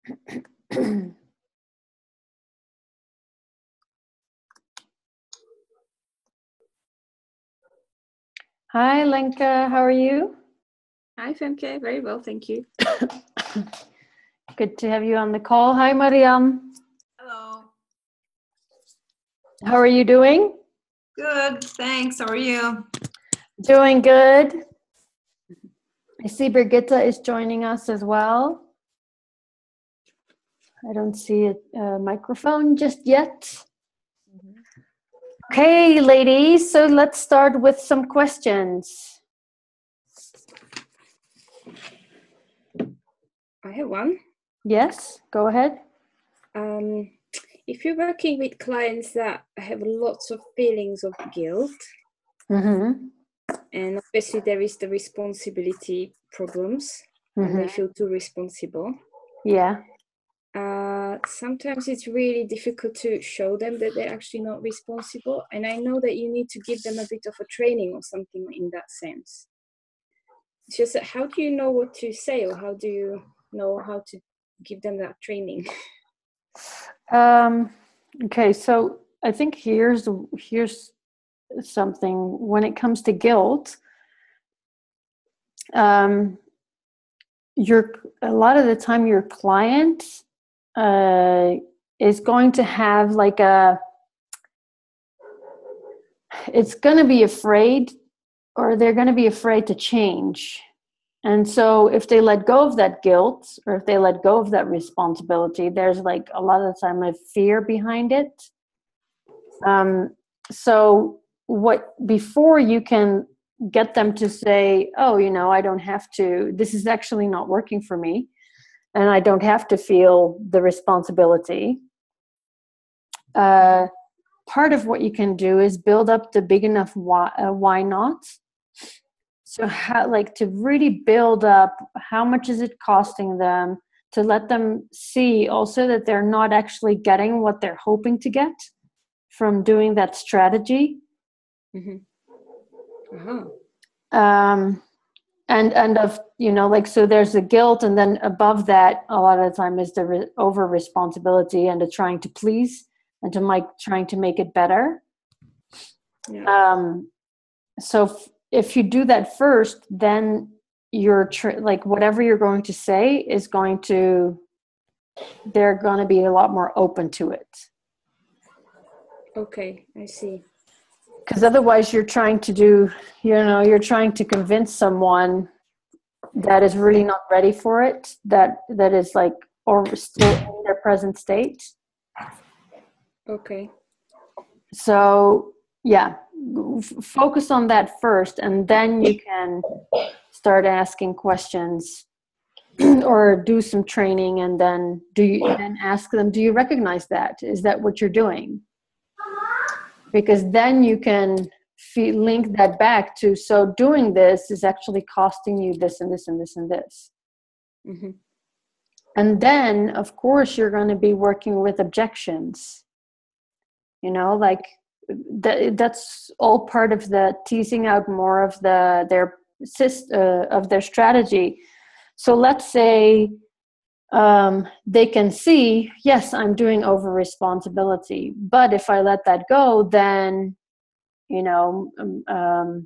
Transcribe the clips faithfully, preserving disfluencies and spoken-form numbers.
Hi, Lenka. How are you? Hi, Femke. Very well, thank you. Good to have you on the call. Hi, Mariam. Hello. How are you doing? Good, thanks. How are you? Doing good. I see Brigitte is joining us as well. I don't see a, a microphone just yet. Mm-hmm. Okay, ladies, so let's start with some questions. I have one. Yes, go ahead. Um, if you're working with clients that have lots of feelings of guilt, mm-hmm. and obviously there is the responsibility problems, mm-hmm. and they feel too responsible. Yeah. Uh, sometimes it's really difficult to show them that they're actually not responsible. And I know that you need to give them a bit of a training or something in that sense. It's just that how do you know what to say, or how do you know how to give them that training? Um, okay, so I think here's here's something when it comes to guilt. Um, your a lot of the time your client uh, is going to have like a. It's going to be afraid, or they're going to be afraid to change. And so if they let go of that guilt, or if they let go of that responsibility, there's like a lot of the time a fear behind it. Um, so what, before you can get them to say, oh, you know, I don't have to, this is actually not working for me, and I don't have to feel the responsibility. Uh, part of what you can do is build up the big enough why, uh, why not. So how, like to really build up how much is it costing them, to let them see also that they're not actually getting what they're hoping to get from doing that strategy. Mm-hmm. Uh-huh. Um, and, and of, you know, like, so there's the guilt, and then above that, a lot of the time is the re- over responsibility and the trying to please and to like trying to make it better. Yeah. Um, so f- if you do that first, then you're tr- like whatever you're going to say is going to, they're going to be a lot more open to it. Okay, I see. Because otherwise you're trying to do, you know, you're trying to convince someone that is really not ready for it, that that is like, or still in their present state. Okay. So yeah, f- focus on that first, and then you can start asking questions or do some training, and then do you then ask them, do you recognize that? Is that what you're doing? Because then you can feel, link that back to, so doing this is actually costing you this and this and this and this. Mm-hmm. And then, of course, you're going to be working with objections. You know, like that, that's all part of the teasing out more of the their uh, of their strategy. So let's say um, they can see, yes, I'm doing over responsibility, but if I let that go, then, you know, um,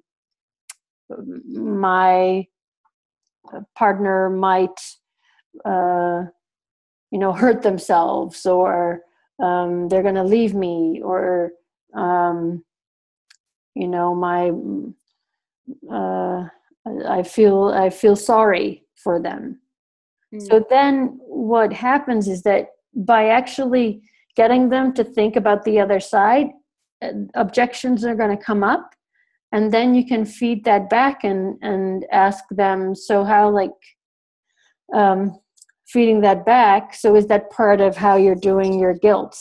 my partner might, uh, you know, hurt themselves, or um, they're going to leave me, or, um, you know, my, uh, I feel, I feel sorry for them. Mm. So then what happens is that by actually getting them to think about the other side, objections are going to come up, and then you can feed that back and, and ask them, so how, like, um, feeding that back. So is that part of how you're doing your guilt?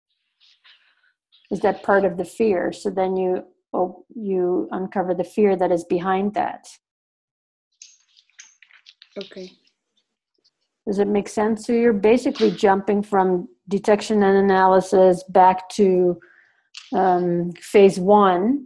Is that part of the fear? So then you, oh, you uncover the fear that is behind that. Okay. Does it make sense? So you're basically jumping from detection and analysis back to um, phase one,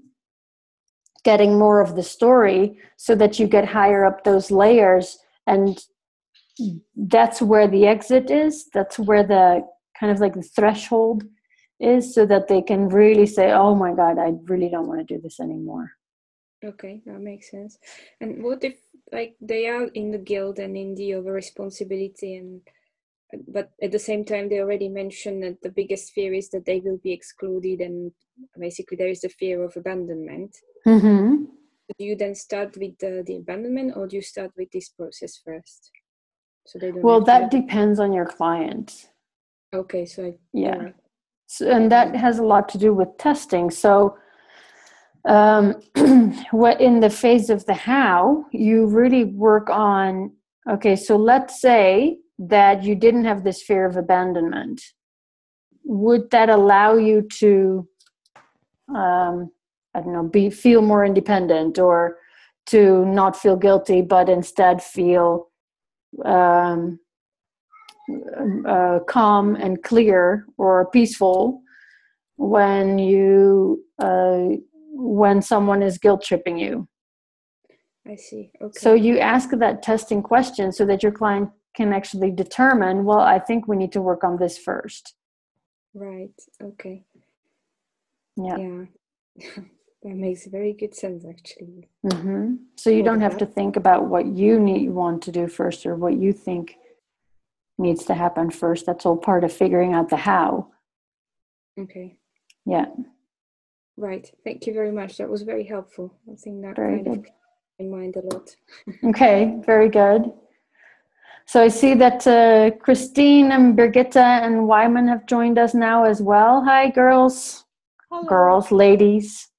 getting more of the story so that you get higher up those layers and that's where the exit is. That's where the kind of like the threshold is, so that they can really say, oh my God, I really don't want to do this anymore. Okay, that makes sense. And what if like they are in the guilt and in the over responsibility, and but at the same time they already mentioned that the biggest fear is that they will be excluded, and basically there is the fear of abandonment. Mm-hmm. Do you then start with the, the abandonment, or do you start with this process first? So they don't. Well, that have- depends on your client. Okay, so I, Yeah. right. So, and that has a lot to do with testing. So um, what in the phase of the how, you really work on, okay, so let's say that you didn't have this fear of abandonment. Would that allow you to, um, I don't know, be feel more independent, or to not feel guilty, but instead feel um, uh, calm and clear or peaceful when you uh, when someone is guilt tripping you? I see. Okay. So you ask that testing question so that your client can actually determine, well, I think we need to work on this first. Right. Okay. Yeah. Yeah. That makes very good sense, actually. Mm-hmm. So you don't have to think about what you need want to do first, or what you think needs to happen first. That's all part of figuring out the how. Okay. Yeah. Right. Thank you very much. That was very helpful. I think that Very kind good. of in mind a lot. Okay, very good. So I see that uh, Christine and Birgitta and Wyman have joined us now as well. Hi, girls. Hello. Girls, ladies.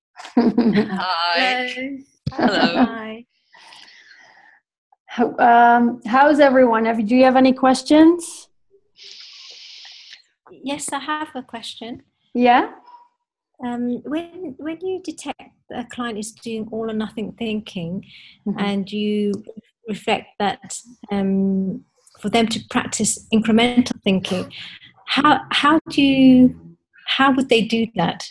Hi. Hello. Hi. How- um, how's everyone? Have, do you have any questions? Yes, I have a question. Yeah? Um, when when you detect that a client is doing all or nothing thinking, Mhm. and you reflect that um, for them to practice incremental thinking, how how do you how would they do that?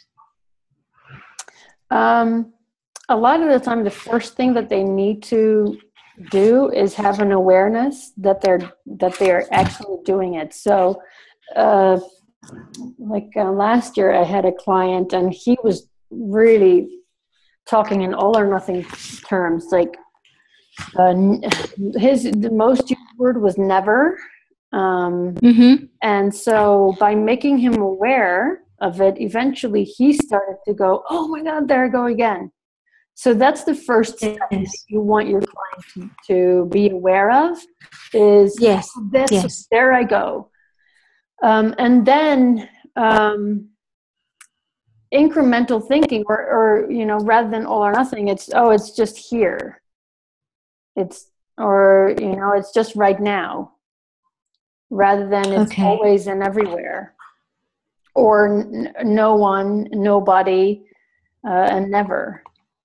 Um, a lot of the time, the first thing that they need to do is have an awareness that they're that they're actually doing it. So, uh, like uh, last year, I had a client, and he was really talking in all or nothing terms. Like uh, his the most used word was never. Um, Mm-hmm. And so by making him aware of it, eventually he started to go, oh my God, there I go again. So that's the first step that Yes. you want your client to, to be aware of is, Yes. this, Yes. there I go. Um, and then um, incremental thinking, or, or, you know, rather than all or nothing, it's, oh, it's just here. It's, or, you know, it's just right now, rather than it's Okay. always and everywhere. Or n- no one, nobody, uh, and never.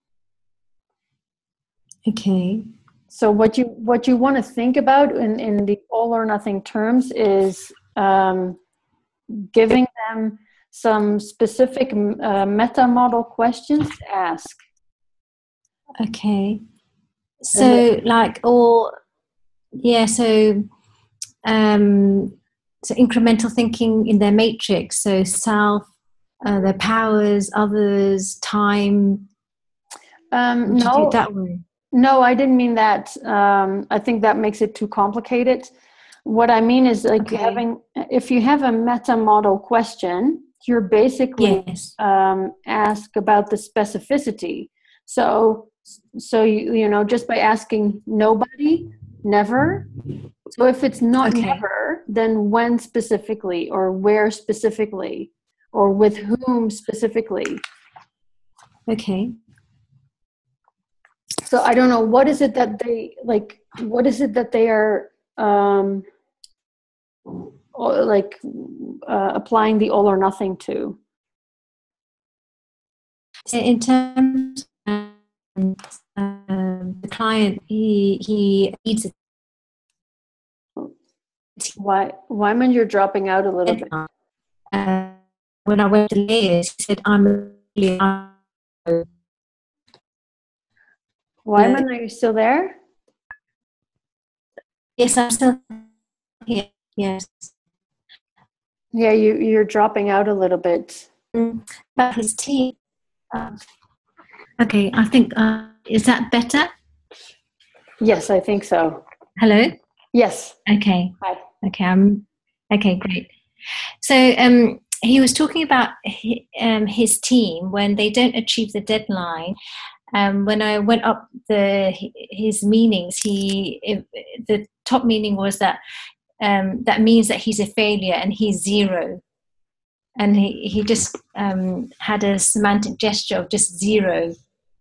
Okay. So what you what you want to think about in, in the all or nothing terms is um, giving them some specific uh, meta model questions to ask. Okay. So like all, yeah, so um, so incremental thinking in their matrix, so self, uh, their powers, others, time. Um, Would you do no, it that way? no, I didn't mean that. Um, I think that makes it too complicated. What I mean is like Okay. having, if you have a meta model question, you're basically Yes. um, ask about the specificity. So, so you, you know, just by asking nobody, never. So if it's not Okay. never, then when specifically, or where specifically, or with whom specifically. Okay. So I don't know, what is it that they like, what is it that they are um, or like uh, applying the all or nothing to? So in terms of um, the client, he he needs it. Why, Wyman, you're dropping out a little bit. Uh, when I went to layers, he said, "I'm really." Wyman, are you still there? Yes, I'm still here. Yes. Yeah, you, you're dropping out a little bit. About his team. Um, okay, I think, uh, is that better? Yes, I think so. Hello? Yes. Okay. Hi. Okay, um, okay, great. So um, he was talking about his, um, his team when they don't achieve the deadline. Um, when I went up the his meanings, he it, the top meaning was that um, that means that he's a failure and he's zero. And he, he just um, had a semantic gesture of just zero.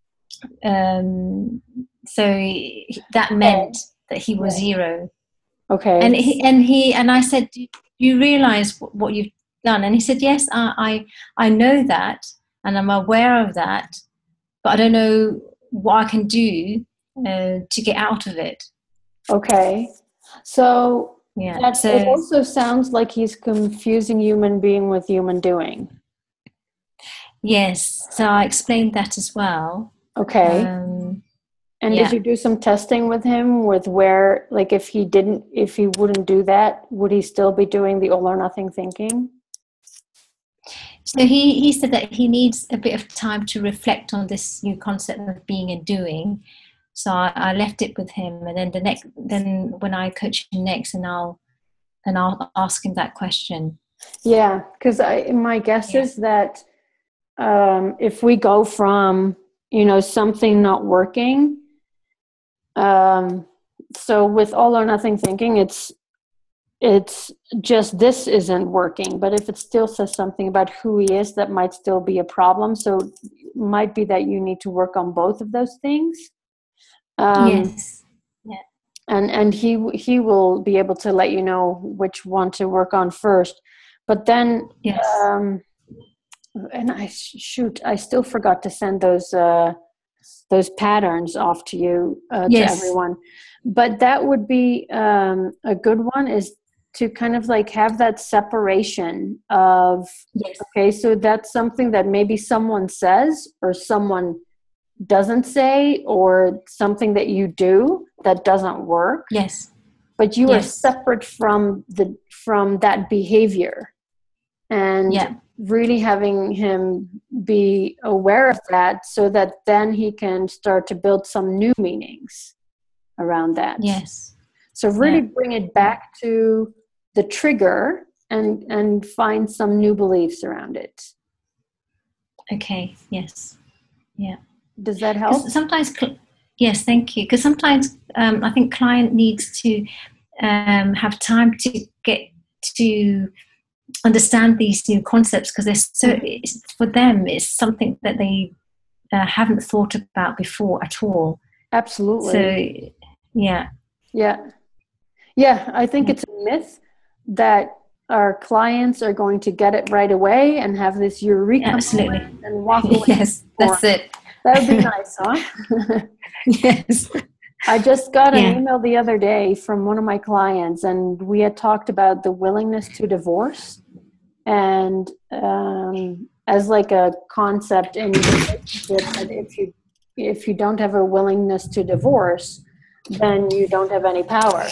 Um, so that meant that he was zero. Okay. And he, and he and I said, do you realize what you've done? And he said, yes, I, I I know that, and I'm aware of that, but I don't know what I can do uh, to get out of it. Okay. So, Yeah. that, So it also sounds like he's confusing human being with human doing. yes. So I explained that as well. Okay. Um, and yeah. did you do some testing with him with where, like, if he didn't, if he wouldn't do that, would he still be doing the all or nothing thinking? So he, he said that he needs a bit of time to reflect on this new concept of being and doing. So I, I left it with him, and then the next, then when I coach him next, and I'll and I'll ask him that question. Yeah, because I my guess Yeah. is that um, if we go from, you know, something not working, um, so with all or nothing thinking, it's it's just this isn't working. But if it still says something about who he is, that might still be a problem. So it might be that you need to work on both of those things. Um, Yes. Yeah. and and he he will be able to let you know which one to work on first. But then, Yes. um, and I shoot, I still forgot to send those uh, those patterns off to you uh, Yes. to everyone. But that would be um, a good one, is to kind of like have that separation of, Yes. okay, so that's something that maybe someone says or someone doesn't say, or something that you do that doesn't work. Yes. But you Yes. are separate from the from that behavior, and Yeah. really having him be aware of that, so that then he can start to build some new meanings around that. Yes. So really Yeah. bring it back to the trigger, and and find some new beliefs around it. Okay. Yes. Yeah. Does that help? Sometimes, yes, thank you. Because sometimes um, I think client needs to um, have time to get to understand these new concepts, because they're so it's, for them it's something that they uh, haven't thought about before at all. Absolutely. So, yeah. Yeah. Yeah, I think Yeah. it's a myth that our clients are going to get it right away and have this eureka Absolutely. moment and walk away. Yes, that's it. That would be nice, huh? Yes. I just got an Yeah. email the other day from one of my clients, and we had talked about the willingness to divorce, and um, as like a concept in relationship, that if you if you don't have a willingness to divorce, then you don't have any power.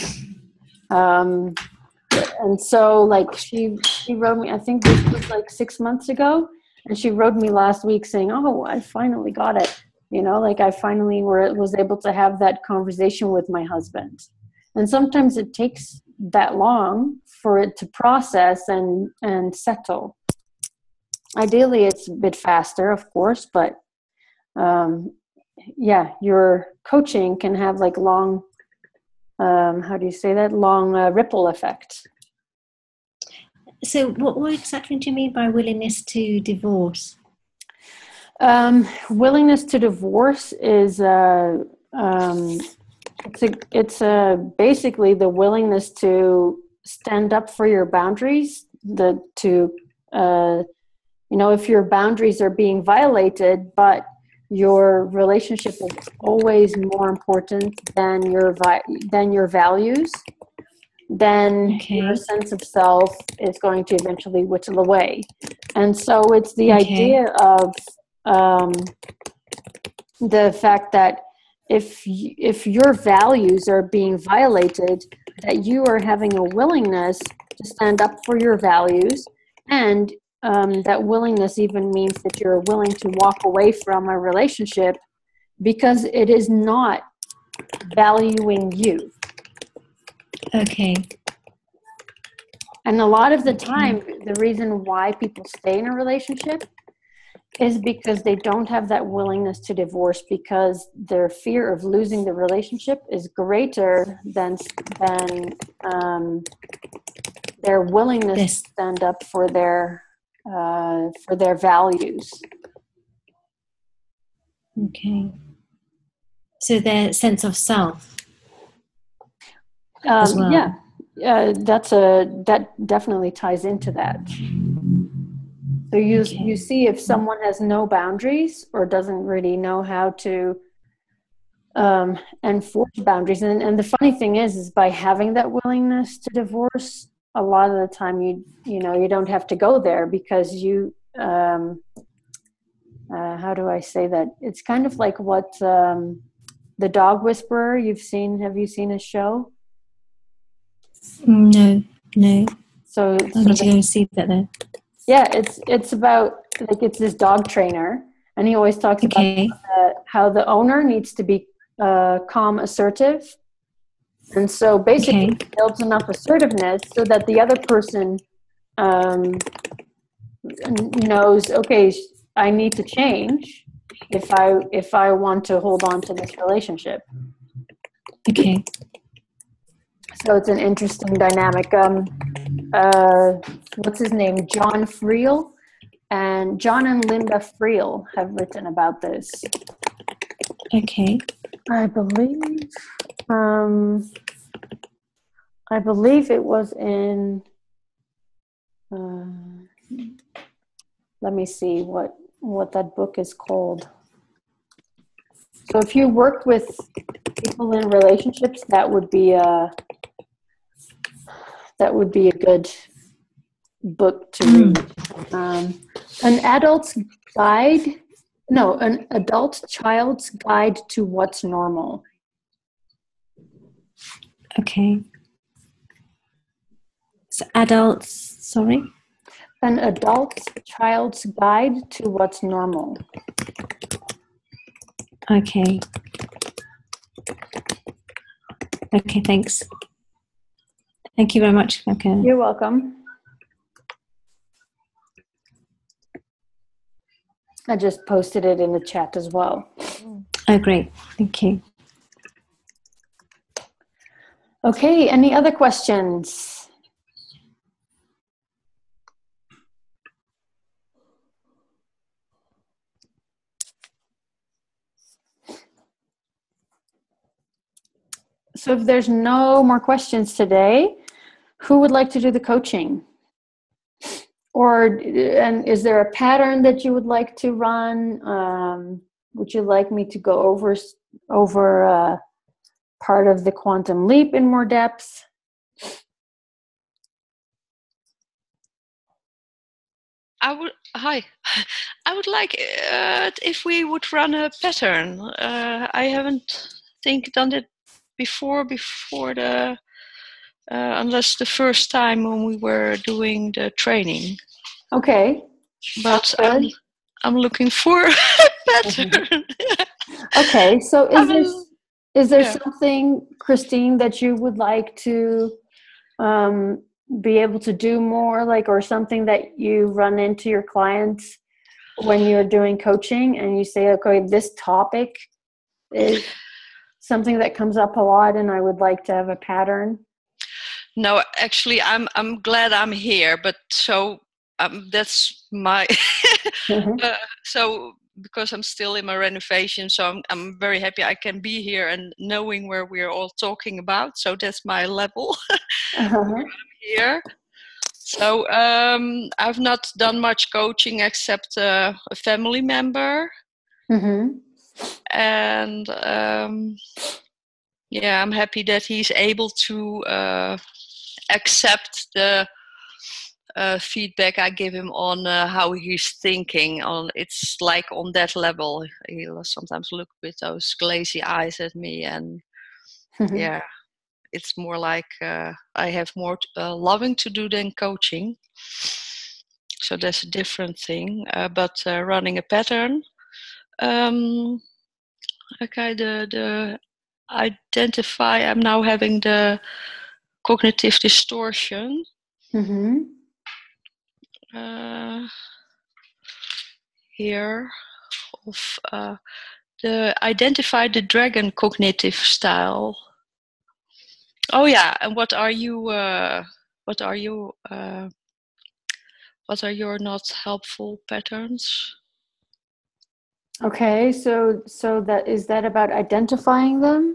Um, and so, like, she she wrote me, I think this was like six months ago, and she wrote me last week saying, "Oh, I finally got it." You know, like I finally were was able to have that conversation with my husband. And sometimes it takes that long for it to process and and settle. Ideally, it's a bit faster, of course, but um, yeah, your coaching can have like long, um, how do you say that? Long uh, ripple effect. So what, what exactly do you mean by willingness to divorce? Um, willingness to divorce is uh, um, it's a, it's a, basically the willingness to stand up for your boundaries. The to uh, you know, if your boundaries are being violated, but your relationship is always more important than your vi- than your values, then Okay. your sense of self is going to eventually whittle away. And so it's the Okay. idea of um, the fact that if y- if your values are being violated, that you are having a willingness to stand up for your values, and um, that willingness even means that you're willing to walk away from a relationship because it is not valuing you. Okay. And a lot of the time, the reason why people stay in a relationship is because they don't have that willingness to divorce, because their fear of losing the relationship is greater than than um, their willingness Yes. to stand up for their uh, for their values. Okay. So their sense of self. Um, as well. Yeah, uh, that's a that definitely ties into that. So you Okay. you see if someone has no boundaries or doesn't really know how to um, enforce boundaries, and and the funny thing is, is by having that willingness to divorce, a lot of the time you you know you don't have to go there because you um, uh, how do I say that? It's kind of like what um, the Dog Whisperer. You've seen? Have you seen his show? No, no. So, I so need to the- go and see that then. yeah, it's it's about like it's this dog trainer, and he always talks Okay. about uh, how the owner needs to be uh, calm, assertive, and so basically Okay. builds enough assertiveness so that the other person um, knows, okay, I need to change if I if I want to hold on to this relationship. Okay. So it's an interesting dynamic. Um, uh, what's his name? John Friel. And John and Linda Friel have written about this. Okay. I believe, um, I believe it was in, uh, let me see what, what that book is called. So if you worked with people in relationships, that would be a, that would be a good book to read. Um, An Adult's Guide, no, An Adult Child's Guide to What's Normal. Okay. So adults, sorry? An Adult Child's Guide to What's Normal. Okay. Okay, thanks. Thank you very much. Okay. You're welcome. I just posted it in the chat as well. Oh, great. Thank you. Okay, any other questions? So if there's no more questions today, who would like to do the coaching? Or, and is there a pattern that you would like to run? Um, would you like me to go over, over uh, part of the quantum leap in more depth? I would, hi, I would like uh, if we would run a pattern. Uh, I haven't think done it before, before the, uh, unless the first time when we were doing the training. Okay. But I'm, I'm looking for a pattern. Okay, so is there, is there yeah. something, Christine, that you would like to um, be able to do more, like, or something that you run into your clients when you're doing coaching and you say, okay, this topic is something that comes up a lot and I would like to have a pattern? No, actually, I'm I'm glad I'm here, but so um, that's my Mm-hmm. uh, so because I'm still in my renovation, so I'm I'm very happy I can be here and knowing where we're all talking about. So that's my level Uh-huh. where I'm here. So um, I've not done much coaching except uh, a family member, Mm-hmm. and um, yeah, I'm happy that he's able to uh, accept the uh, feedback I give him on uh, how he's thinking. On it's like on that level, he'll sometimes look with those glazy eyes at me, and Mm-hmm. yeah, it's more like uh, I have more t- uh, loving to do than coaching. So that's a different thing. Uh, but uh, running a pattern, um, okay, the the identify. I'm now having the cognitive distortion. Mm-hmm. Uh, here of uh, the identify the dragon cognitive style. Oh yeah, and what are you? Uh, what are you? Uh, what are your not helpful patterns? Okay, so so that is that about identifying them?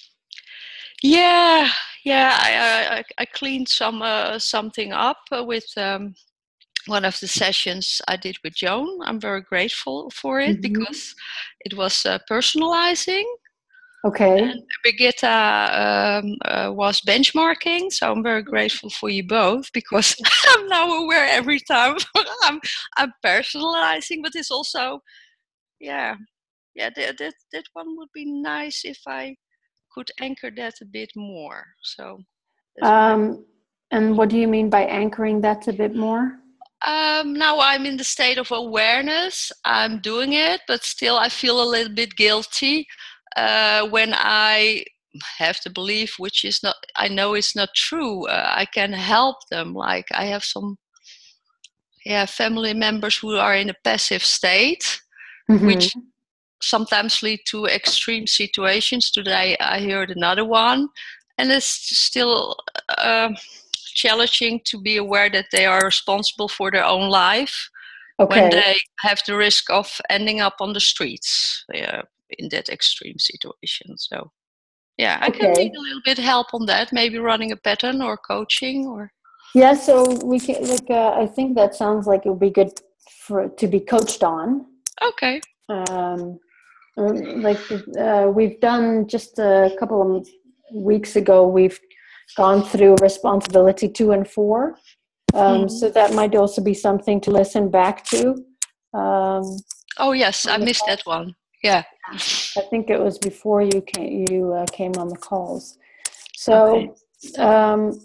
Yeah, yeah. I I, I cleaned some uh, something up uh, with um, one of the sessions I did with Joan. I'm very grateful for it Mm-hmm. because it was uh, personalizing. Okay. And Brigitte um, uh, was benchmarking, so I'm very grateful for you both because I'm now aware every time I'm I'm personalizing, but it's also, yeah, yeah, that, that that one would be nice if I could anchor that a bit more. So, that's my, Um, and what do you mean by anchoring that a bit more? um, now I'm in the state of awareness. I'm doing it, but still I feel a little bit guilty uh, when I have to believe, which is not, I know it's not true. Uh, I can help them. Like I have some, yeah, family members who are in a passive state, Mm-hmm. which sometimes lead to extreme situations. Today I heard another one, and it's still uh, challenging to be aware that they are responsible for their own life when Okay. they have the risk of ending up on the streets uh, in that extreme situation. So yeah, I can need Okay. a little bit help on that, maybe running a pattern or coaching or. Yeah, so we can like uh, I think that sounds like it would be good for to be coached on. Okay. Um, um, like uh, we've done just a couple of weeks ago, we've gone through responsibility two and four. Um, Mhm. So that might also be something to listen back to. Um, Oh yes, I on the missed call. that one. Yeah. I think it was before you came, you uh, came on the calls. Okay. So, um,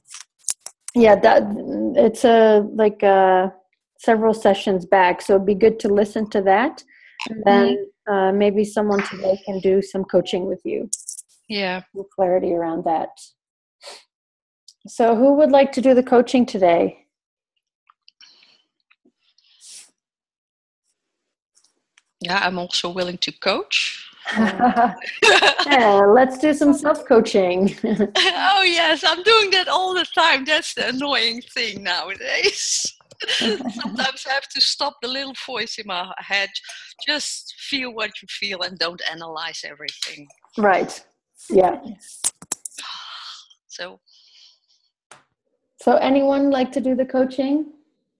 yeah, that it's a like uh, several sessions back. So it'd be good to listen to that, and then uh, maybe someone today can do some coaching with you, Yeah. with clarity around that. So, who would like to do the coaching today? Yeah, I'm also willing to coach. Yeah, let's do some self-coaching. Oh yes, I'm doing that all the time. That's the annoying thing nowadays. Sometimes I have to stop the little voice in my head. Just feel what you feel and don't analyze everything. Right. Yeah. So, So anyone like to do the coaching?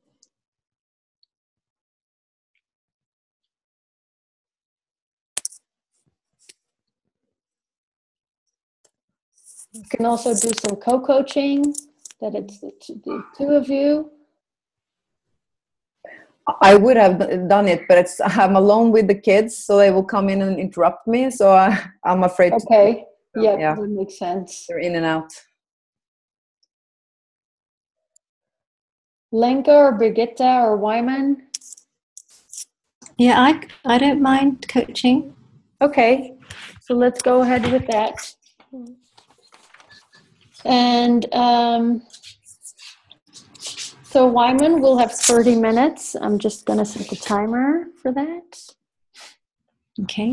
You can also do some co-coaching, that it's the two, the two of you. I would have done it, but it's I'm alone with the kids, so they will come in and interrupt me. So I, I'm afraid. Okay. To, yeah, yeah, that makes sense. they're in and out. Lenka or Brigitte or Wyman? Yeah, I, I don't mind coaching. Okay, so let's go ahead with that. And um, so Wyman will have thirty minutes. I'm just going to set the timer for that. Okay.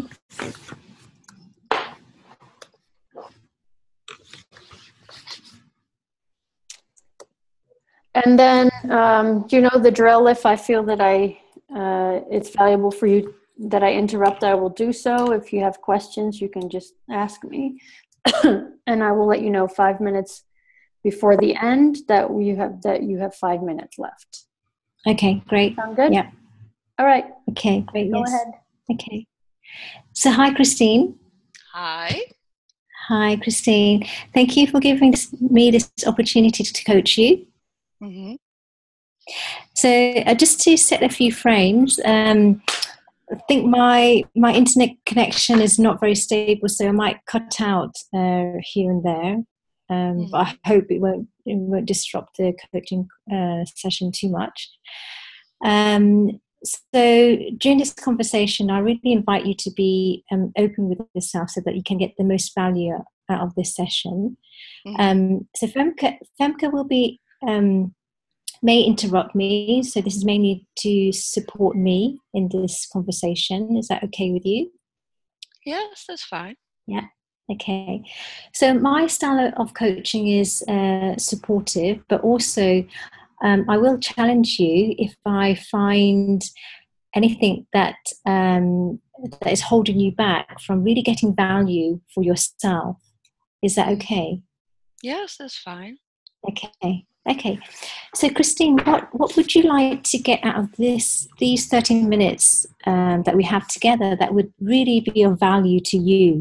And then, um, you know the drill. If I feel that I uh, it's valuable for you that I interrupt, I will do so. If you have questions, you can just ask me, and I will let you know five minutes before the end that you have that you have five minutes left. Okay, great. Sound good? Yeah. All right. Okay, great. Go yes. ahead. Okay. So, hi, Christine. hi. Hi, Christine. Thank you for giving me this opportunity to coach you. Mm-hmm. So, uh, just to set a few frames, um, I think my my internet connection is not very stable, so I might cut out uh, here and there. Um, Mm-hmm. But I hope it won't it won't disrupt the coaching uh, session too much. Um, so during this conversation, I really invite you to be um, open with yourself so that you can get the most value out of this session. Mm-hmm. Um, so Femke, Femke will be um, may interrupt me. So this is mainly to support me in this conversation. Is that okay with you? Yes, that's fine. Yeah. Okay. So my style of coaching is uh, supportive, but also um, I will challenge you if I find anything that um, that is holding you back from really getting value for yourself. Is that okay? Yes, that's fine. Okay. Okay. So Christine, what, what would you like to get out of this these thirty minutes um, that we have together that would really be of value to you?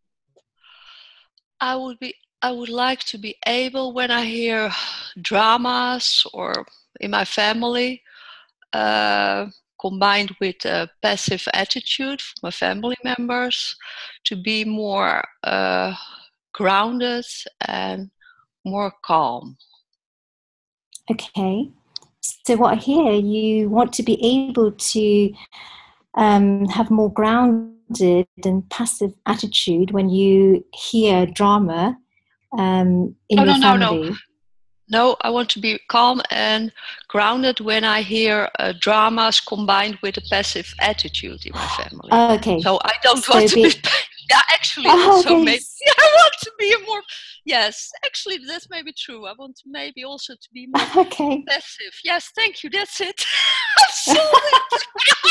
I would be I would like to be able, when I hear dramas or in my family, uh, combined with a passive attitude from my family members, to be more uh, grounded and more calm. Okay. So what I hear, you want to be able to um, have more grounded and passive attitude when you hear drama um, in Oh, your no, no, no. family. No, I want to be calm and grounded when I hear uh, dramas combined with a passive attitude in my family. Oh, okay. So I don't So want to be- be. Yeah, actually, Oh, also okay. maybe I want to be a more. Yes, actually, that's maybe true. I want to maybe also to be more Okay. passive. Yes, thank you. That's it. I solved it.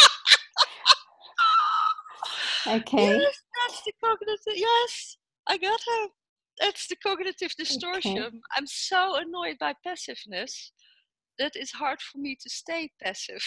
Okay. Yes, that's the cognitive. Yes, I got her. That's the cognitive distortion. Okay. I'm so annoyed by passiveness that it's hard for me to stay passive.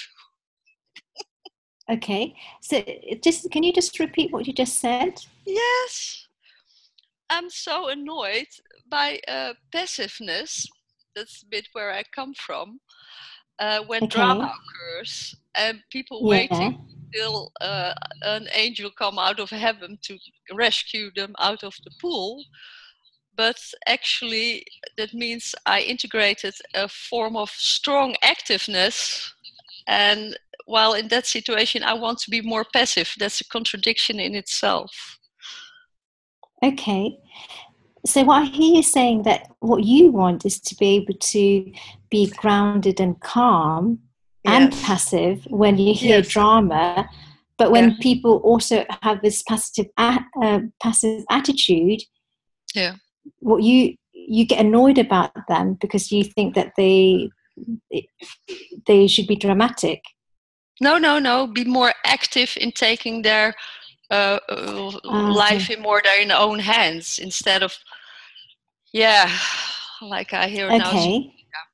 Okay. So just can you just repeat what you just said? Yes, I'm so annoyed by uh, passiveness. That's a bit where I come from. Uh, when Okay. drama occurs and people Yeah. waiting till uh, an angel come out of heaven to rescue them out of the pool. But actually, that means I integrated a form of strong activeness. And while in that situation, I want to be more passive. That's a contradiction in itself. Okay. So what I hear you saying that what you want is to be able to be grounded and calm and Yes. passive when you hear Yes. drama, but when Yeah. people also have this passive uh, passive attitude, Yeah. what you you get annoyed about them because you think that they they should be dramatic. No, no, no. Be more active in taking their uh, uh, Ah, life okay. in more their own hands instead of, yeah, like I hear now. Okay.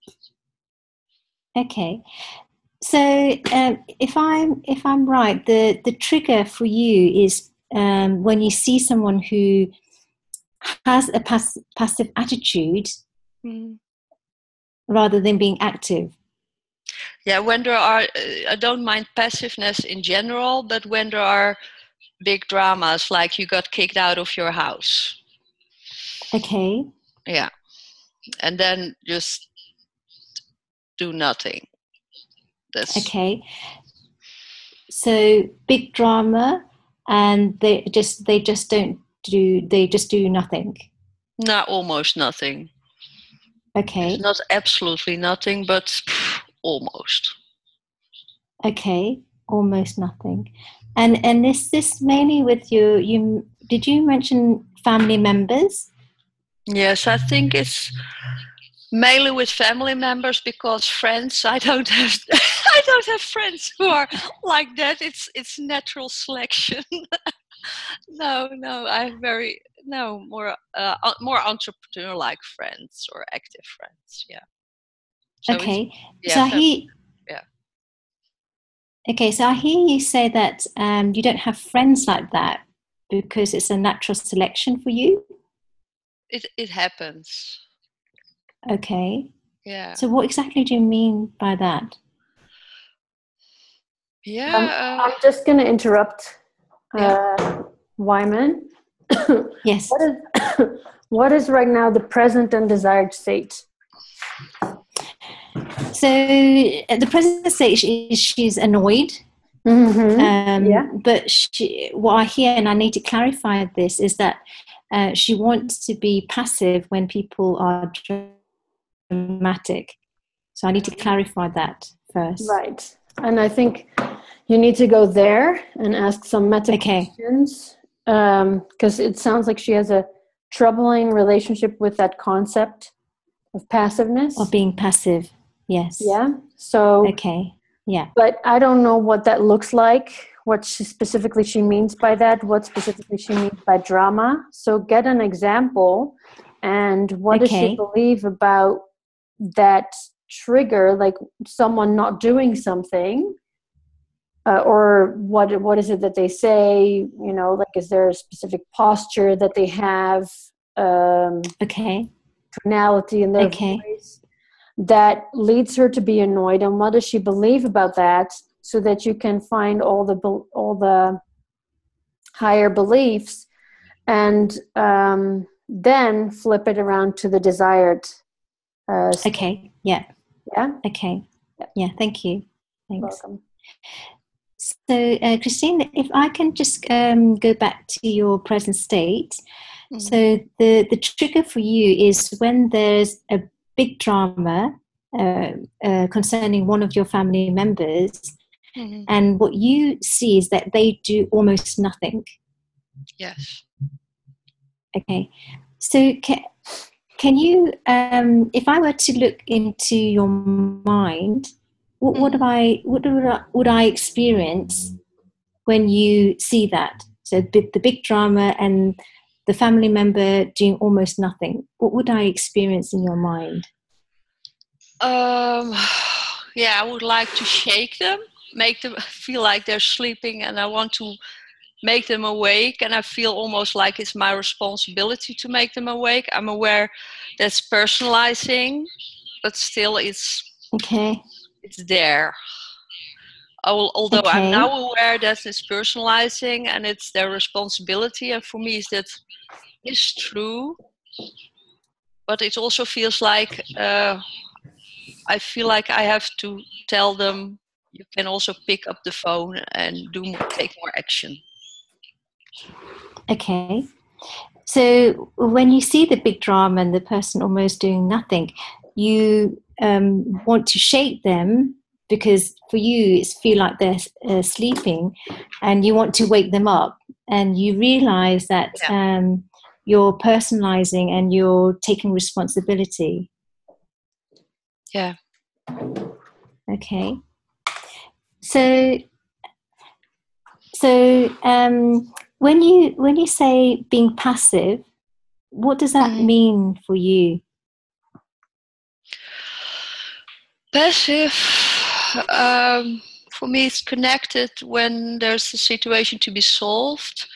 Okay. So um, if I'm if I'm right, the the trigger for you is um, when you see someone who has a pass- passive attitude Mm. rather than being active. Yeah, when there are, uh, I don't mind passiveness in general, but when there are big dramas, like you got kicked out of your house. Okay. Yeah. And then just do nothing. That's Okay. So big drama, and they just they just don't do they just do nothing. not almost nothing. Okay. It's not absolutely nothing, but pff, almost. Okay. Almost nothing. And and is this mainly with you? You did you mention family members? Yes, I think it's mainly with family members, because friends, I don't have. I don't have friends who are like that. It's it's natural selection. no, no, I have very no more uh, more entrepreneur-like friends or active friends. Yeah. So Okay. It's, So yeah, I fam- hear. yeah. Okay, so I hear you say that um, you don't have friends like that because it's a natural selection for you. It it happens. Okay. Yeah. So what exactly do you mean by that? Yeah. Um, uh, I'm just going to interrupt Yeah. uh, Wyman. Yes. What is What is right now the present and desired state? So at the present stage, is she's annoyed. Mm-hmm. Um, yeah. But she, what I hear, and I need to clarify this, is that uh, she wants to be passive when people are dramatic. So I need to clarify that first. Right. And I think you need to go there and ask some meta Okay. questions, because um, it sounds like she has a troubling relationship with that concept of passiveness. Of being passive, yes. Yeah. So. Okay. Yeah. But I don't know what that looks like, what she specifically she means by that, what specifically she means by drama. So get an example, and what does she Okay. believe about that trigger, like someone not doing something, uh, or what what is it that they say, you know, like is there a specific posture that they have, um, Okay. tonality in their Okay. voice that leads her to be annoyed, and what does she believe about that, so that you can find all the all the higher beliefs, and um, then flip it around to the desired. Uh, okay. Yeah. Yeah. Okay. Yeah. Thank you. Thanks. Welcome. So, uh, Christine, if I can just um, go back to your present state. Mm-hmm. So the the trigger for you is when there's a big drama uh, uh, concerning one of your family members, mm-hmm. and what you see is that they do almost nothing. Yes. Okay. So can, can you, um, if I were to look into your mind, what, mm-hmm. what, do I, what would I, would I experience when you see that? So the, the big drama and the family member doing almost nothing. What would I experience in your mind? Um, yeah, I would like to shake them, make them feel like they're sleeping, and I want to make them awake. And I feel almost like it's my responsibility to make them awake. I'm aware that's personalizing, but still it's okay. It's there. Although okay. I'm now aware that it's personalizing and it's their responsibility, and for me that is true. But it also feels like uh, I feel like I have to tell them you can also pick up the phone and do more, take more action. Okay. So when you see the big drama and the person almost doing nothing, you um, want to shake them because for you it's feel like they're uh, sleeping, and you want to wake them up, and you realize that yeah. um, you're personalizing and you're taking responsibility. Yeah. Okay. So, so um, when you when you say being passive, what does that mm-hmm. mean for you? Passive, um, for me, it's connected when there's a situation to be solved.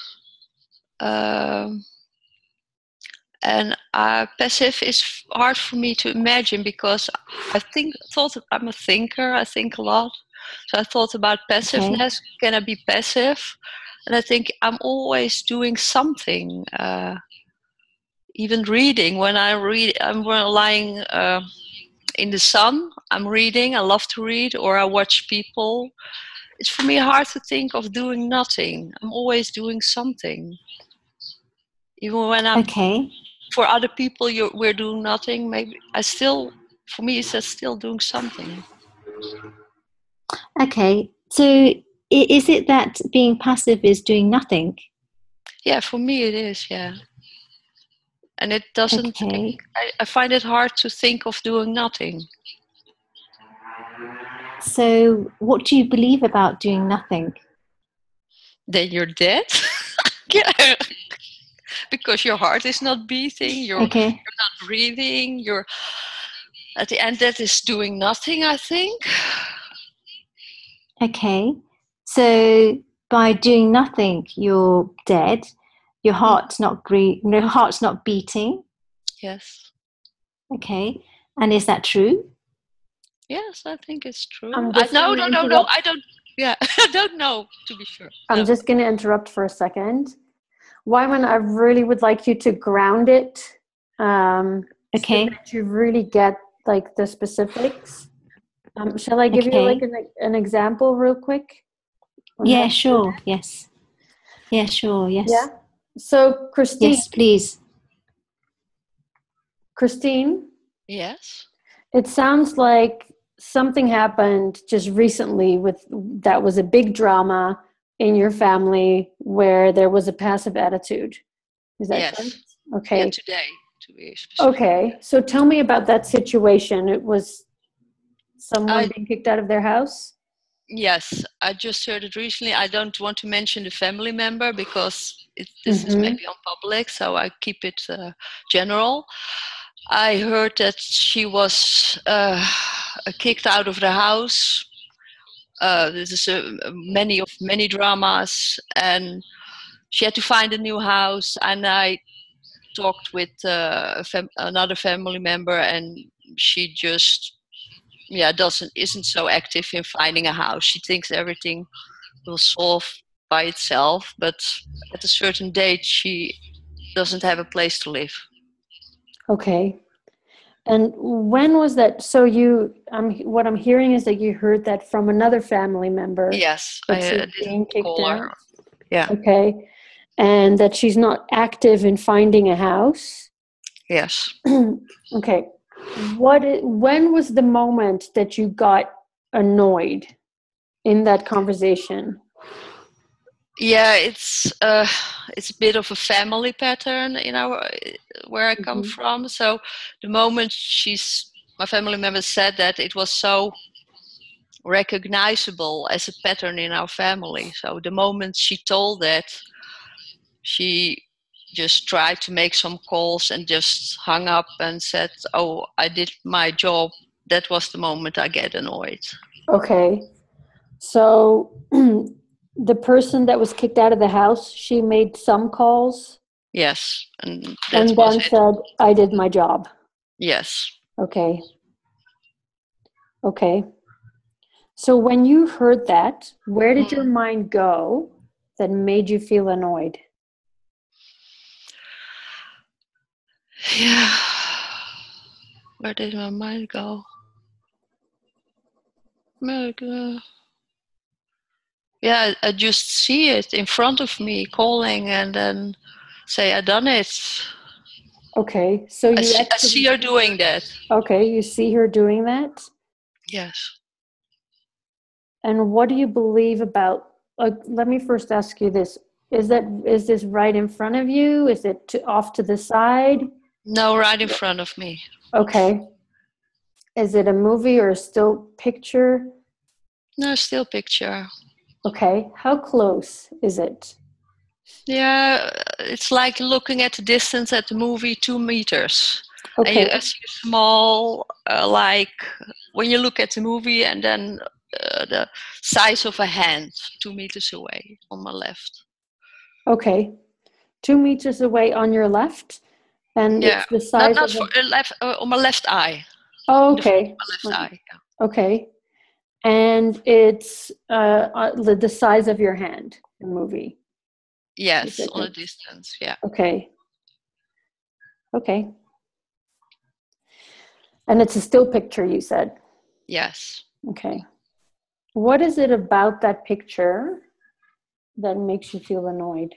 Um, and uh, passive is hard for me to imagine because I think thought I'm a thinker. I think a lot, so I thought about passiveness. Okay. Can I be passive? And I think I'm always doing something. Uh, even reading. When I read, I'm lying uh, in the sun. I'm reading. I love to read, or I watch people. It's for me hard to think of doing nothing. I'm always doing something. Even when I'm okay. For other people, you're, we're doing nothing. Maybe I still, for me, it's just still doing something. Okay, so is it that being passive is doing nothing? Yeah, for me it is. Yeah, and it doesn't. Okay. I, I find it hard to think of doing nothing. So, what do you believe about doing nothing? Then you're dead. Yeah. Because your heart is not beating, you're, okay. you're not breathing, you're at the end that is doing nothing, I think. Okay, so by doing nothing, you're dead. Your heart's not bre- your heart's not beating. Yes. Okay, and is that true? Yes, I think it's true. I, no, no, no, no. I don't. Yeah, I don't know. To be sure. I'm no. just going to interrupt for a second. Wyman, I really would like you to ground it. Um, Okay. So that you really get like the specifics. Um, shall I give you Okay. like an, an example real quick? on Yeah, how to do sure. that? Yes. Yeah, sure. Yes. Yeah. So Christine, Yes, please. Christine, Yes. it sounds like something happened just recently with that was a big drama in your family where there was a passive attitude. Is that Yes. correct? Yeah, Okay. today, to be specific. Okay. So tell me about that situation. It was someone I, being kicked out of their house? yes, I just heard it recently. I don't want to mention the family member because it, this is Mhm. maybe unpublic, so I keep it uh, general. I heard that she was uh, kicked out of the house. Uh, this is uh, many of many dramas, and she had to find a new house. And I talked with uh, a fam- another family member, and she just yeah doesn't isn't so active in finding a house. She thinks everything will solve by itself, but at a certain date she doesn't have a place to live. Okay. And when was that? So you, um, what I'm hearing is that you heard that from another family member Yes, that I she's uh, being didn't kicked call out. her. Yeah. Okay. And that she's not active in finding a house. Yes. Okay. What? i- When was the moment that you got annoyed in that conversation? Yeah, it's uh, it's a bit of a family pattern in our where I come Mhm. from. So the moment she's my family member said that, it was so recognizable as a pattern in our family. So the moment she told that, she just tried to make some calls and just hung up and said, "Oh, I did my job." That was the moment I get annoyed. Okay. So the person that was kicked out of the house, she made some calls Yes, and that and was then it. said, I did my job. Yes. Okay. Okay. So when you heard that, where did your Mm. mind go that made you feel annoyed? Yeah. Where did my mind go? Like, uh, yeah, I, I just see it in front of me, calling, and then say, "I done it." Okay. So I you see, I actually, see her doing that. okay, you see her doing that. Yes. And what do you believe about, like, let me first ask you this. Is that, is this right in front of you? Is it to, off to the side? No, right in front of me. Okay. Is it a movie or a still picture? No, still picture. Okay. How close is it? Yeah, it's like looking at the distance at the movie, two meters. And you Okay. I see a small, uh, like when you look at the movie, and then uh, the size of a hand, two meters away on my left. Okay. Two meters away on your left. And Yeah, it's the not size not of a, for uh, left uh, on my left eye. oh, In the front okay. of my left eye. Yeah. Okay. And it's uh, uh, the, the size of your hand, the movie. Yes, on a distance. Yeah. Okay. Okay. And it's a still picture, you said. Yes. Okay. What is it about that picture that makes you feel annoyed?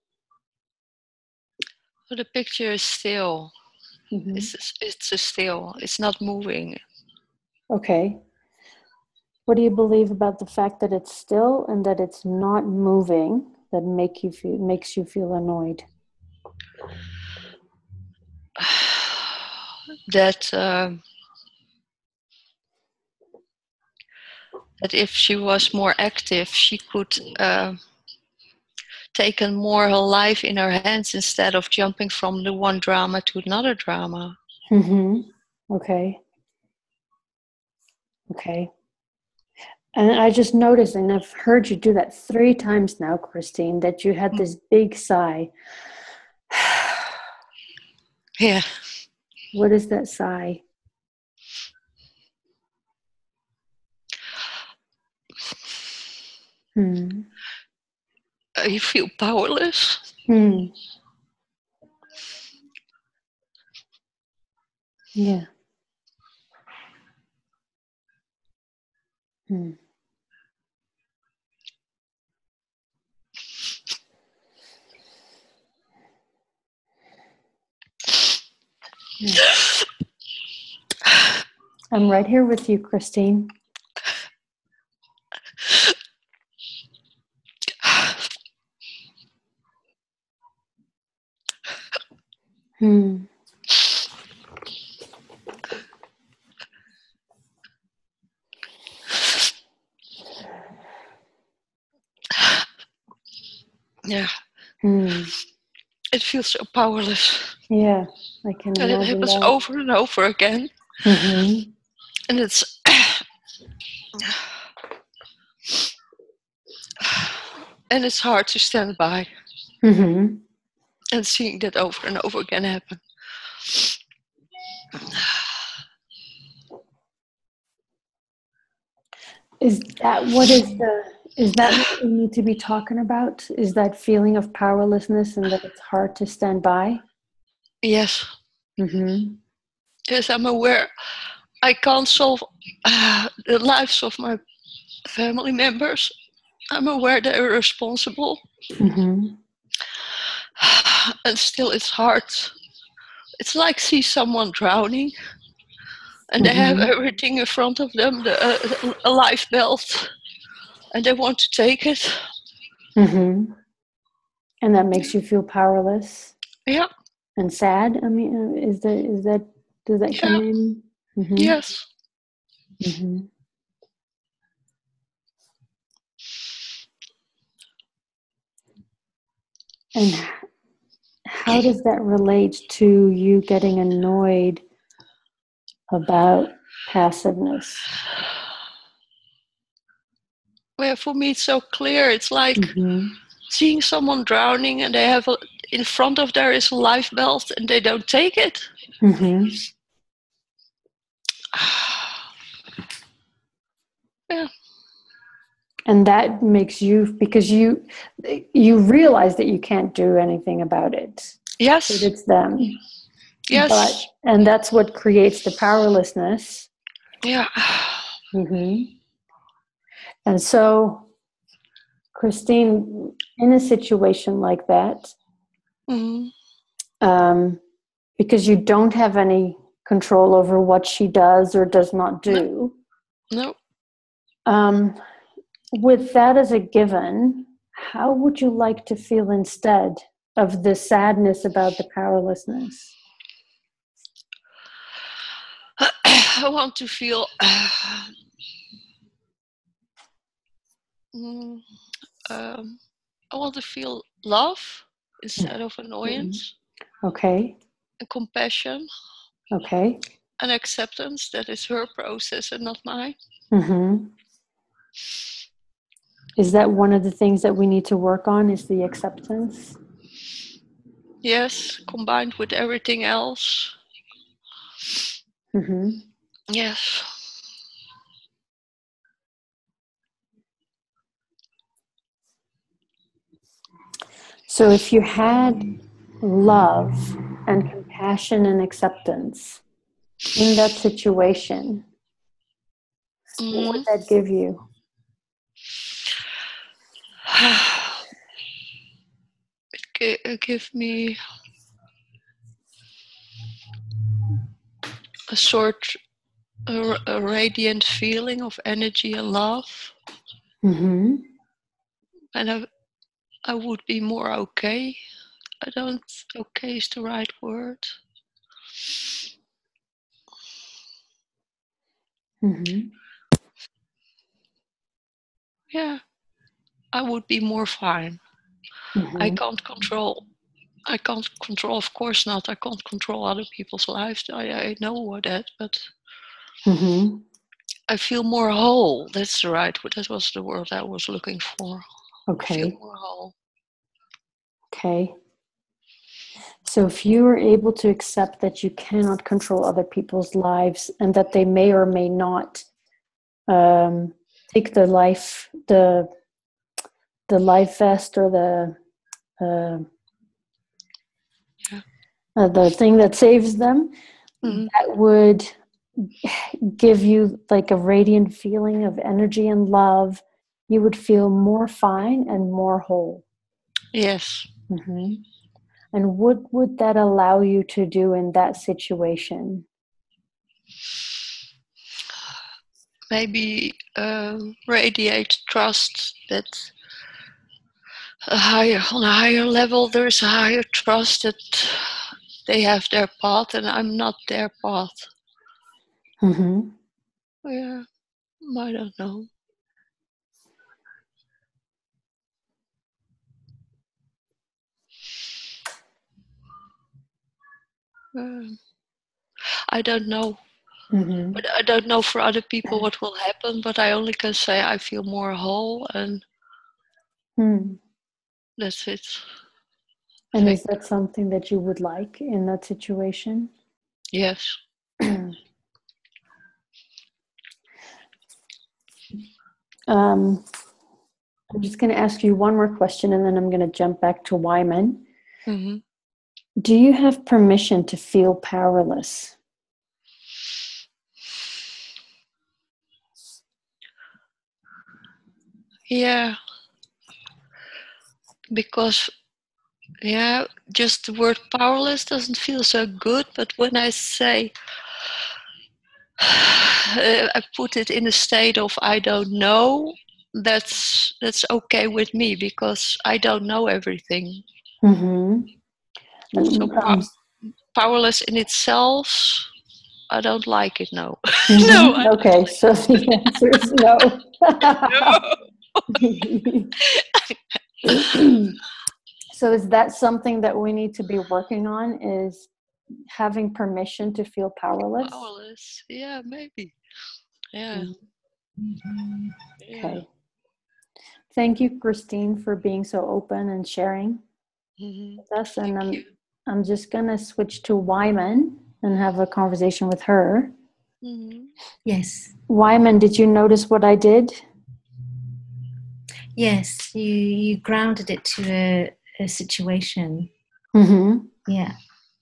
So the picture is still. Mm-hmm. It's it's a still. It's not moving. Okay. What do you believe about the fact that it's still and that it's not moving that make you feel makes you feel annoyed? that um, that if she was more active, she could uh, taken more her life in her hands instead of jumping from the one drama to another drama. Mm-hmm. Okay. Okay. And I just noticed, and I've heard you do that three times now, Christine, that you had this big sigh. Yeah. What is that sigh? Hmm. I feel powerless. Hmm. Yeah. Hmm. Yeah. I'm right here with you, Christine. Hmm. Yeah. Hmm. It feels so powerless. Yeah, I can And it imagine happens that. over and over again. Mm-hmm. And it's and it's hard to stand by Mm-hmm. and seeing that over and over again happen. Is that what is the is that what we need to be talking about? Is that feeling of powerlessness and that it's hard to stand by? Yes. Mm-hmm. Yes, I'm aware I can't solve uh, the lives of my family members. I'm aware they're responsible. Mm-hmm. And still it's hard. It's like see someone drowning and they have Mm-hmm. everything in front of them, the, uh, a life belt, and they want to take it. Mm-hmm. And that makes you feel powerless Yeah. and sad. I mean, uh, is that is that does that come Yeah. in? Mm-hmm. Yes. Mm-hmm. And h- how does that relate to you getting annoyed about passiveness? Well, for me, it's so clear. It's like Mm-hmm. seeing someone drowning and they have a, in front of there is a life belt and they don't take it. Mm-hmm. Yeah. And that makes you, because you you realize that you can't do anything about it. Yes. That it's them. Yes. But and that's what creates the powerlessness. Yeah. Mm-hmm. And so, Christine, in a situation like that, Mm-hmm. um, because you don't have any control over what she does or does not do. No. Um, with that as a given, how would you like to feel instead of the sadness about the powerlessness? I want to feel uh, mm, um, I want to feel love instead of annoyance. Okay. And compassion. Okay. And acceptance that it's her process and not mine. Mm-hmm. Is that one of the things that we need to work on, is the acceptance? Yes, combined with everything else. Mm-hmm. Yes. So if you had love and compassion and acceptance in that situation, mm-hmm. what would that give you? It give me a sort a, a radiant feeling of energy and love. Mm-hmm. And I, I would be more okay. I don't, okay is the right word. Mm-hmm. Yeah, I would be more fine. Mm-hmm. I can't control, I can't control, of course not, I can't control other people's lives. I, I know that, but mm-hmm. I feel more whole. That's the right word. That was the word I was looking for. Okay. I feel more whole. Okay. So if you are able to accept that you cannot control other people's lives and that they may or may not um, take the life, the the life vest or the uh, Yeah. uh, the thing that saves them, Mhm. that would give you like a radiant feeling of energy and love. You would feel more fine and more whole. Yes. Mm-hmm. And what would that allow you to do in that situation? Maybe um, radiate trust that a higher, on a higher level, there is a higher trust that they have their path and I'm not their path. Mm-hmm. Yeah, I don't know. Um, I don't know. Mm-hmm. But I don't know for other people what will happen, but I only can say I feel more whole and Hmm. that's it. And Thank- is that something that you would like in that situation? Yes. um, I'm just going to ask you one more question and then I'm going to jump back to Wyman. Mm-hmm. Do you have permission to feel powerless? Yeah. Because, yeah, just the word powerless doesn't feel so good, but when I say, I put it in a state of I don't know, that's that's okay with me because I don't know everything. Mm-hmm. So Um, pow- powerless in itself, I don't like it. No. mm-hmm. No. I Okay, don't like so the answer is no. No. So is that something that we need to be working on, is having permission to feel powerless? Powerless. Yeah, maybe. Yeah. Mm-hmm. Yeah. Okay. Thank you, Christine, for being so open and sharing Mm-hmm. with us. And Thank I'm, you. I'm just going to switch to Wyman and have a conversation with her. Mm-hmm. Yes. Wyman, did you notice what I did? Yes, you you grounded it to a, a situation. Mm-hmm. Yeah.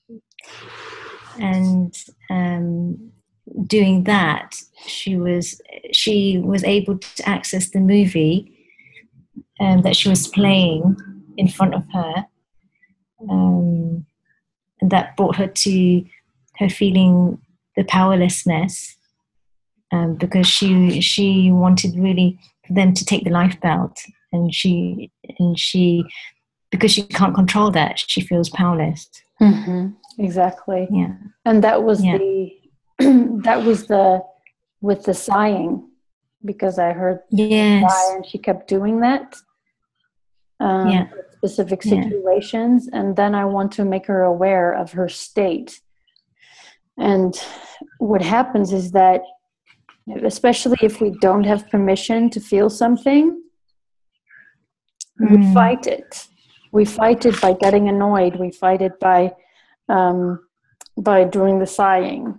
And um, doing that, she was she was able to access the movie um, that she was playing in front of her, um, and that brought her to her feeling the powerlessness, um, because she she wanted really for them to take the life belt, and she and she because she can't control that, she feels powerless. Mm-hmm. Exactly. Yeah. And that was Yeah. the that was the with the sighing, because I heard Yes. sigh and she kept doing that. Um, Yeah. specific Yeah. situations, and then I want to make her aware of her state. And what happens is that, especially if we don't have permission to feel something, we Mm. fight it. We fight it by getting annoyed. We fight it by um, by doing the sighing,